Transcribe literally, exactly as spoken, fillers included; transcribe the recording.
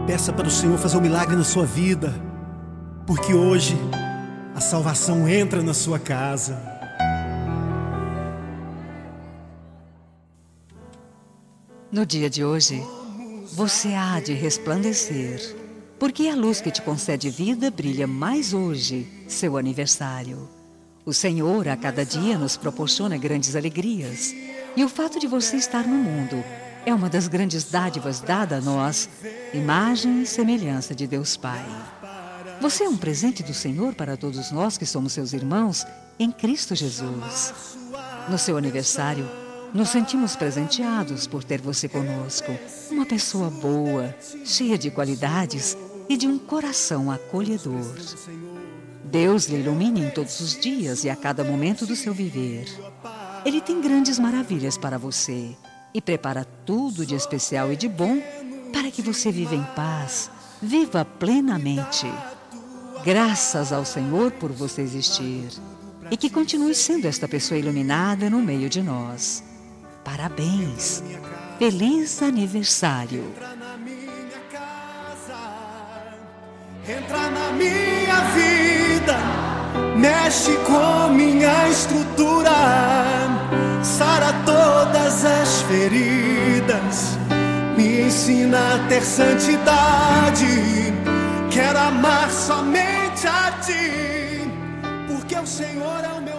Peça para o Senhor fazer um milagre na sua vida, porque hoje a salvação entra na sua casa. No dia de hoje, você há de resplandecer, porque a luz que te concede vida brilha mais hoje, seu aniversário. O Senhor a cada dia nos proporciona grandes alegrias, e o fato de você estar no mundo é uma das grandes dádivas dada a nós, imagem e semelhança de Deus Pai. Você é um presente do Senhor para todos nós que somos seus irmãos em Cristo Jesus. No seu aniversário, nos sentimos presenteados por ter você conosco, uma pessoa boa, cheia de qualidades e de um coração acolhedor. Deus lhe ilumine em todos os dias e a cada momento do seu viver. Ele tem grandes maravilhas para você e prepara tudo de especial e de bom para que você viva em paz, viva plenamente. Graças ao Senhor por você existir e que continue sendo esta pessoa iluminada no meio de nós. Parabéns! Feliz aniversário! Entra na minha vida, mexe com minha estrutura, sara todas as feridas, me ensina a ter santidade. Quero amar somente a Ti, porque o Senhor é o meu